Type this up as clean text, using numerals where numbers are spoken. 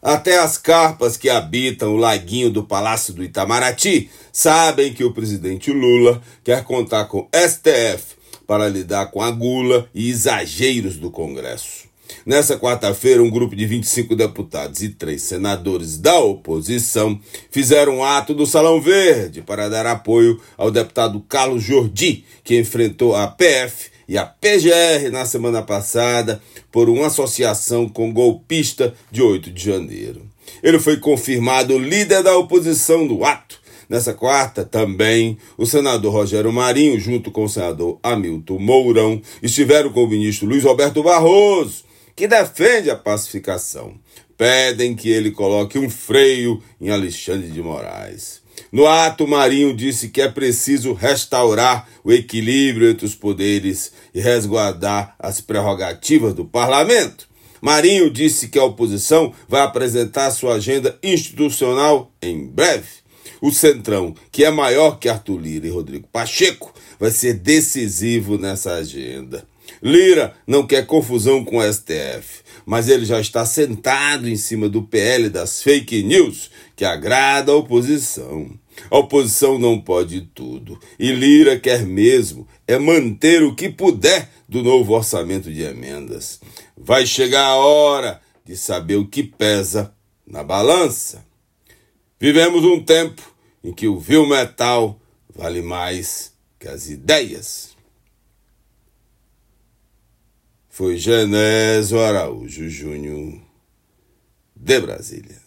Até as carpas que habitam o laguinho do Palácio do Itamaraty sabem que o presidente Lula quer contar com STF para lidar com a gula e exageros do Congresso. Nessa quarta-feira, um grupo de 25 deputados e 3 senadores da oposição fizeram um ato do Salão Verde para dar apoio ao deputado Carlos Jordi, que enfrentou a PF e a PGR na semana passada por uma associação com golpista de 8 de janeiro. Ele foi confirmado líder da oposição do ato. Nessa quarta, também, o senador Rogério Marinho, junto com o senador Hamilton Mourão, estiveram com o ministro Luiz Roberto Barroso, que defende a pacificação. Pedem que ele coloque um freio em Alexandre de Moraes. No ato, Marinho disse que é preciso restaurar o equilíbrio entre os poderes e resguardar as prerrogativas do parlamento. Marinho disse que a oposição vai apresentar sua agenda institucional em breve. O Centrão, que é maior que Arthur Lira e Rodrigo Pacheco, vai ser decisivo nessa agenda. Lira não quer confusão com o STF, mas ele já está sentado em cima do PL das fake news, que agrada a oposição. A oposição não pode tudo, e Lira quer mesmo é manter o que puder do novo orçamento de emendas. Vai chegar a hora de saber o que pesa na balança. Vivemos um tempo em que o vil metal vale mais que as ideias. Foi Genésio Araújo Júnior, de Brasília.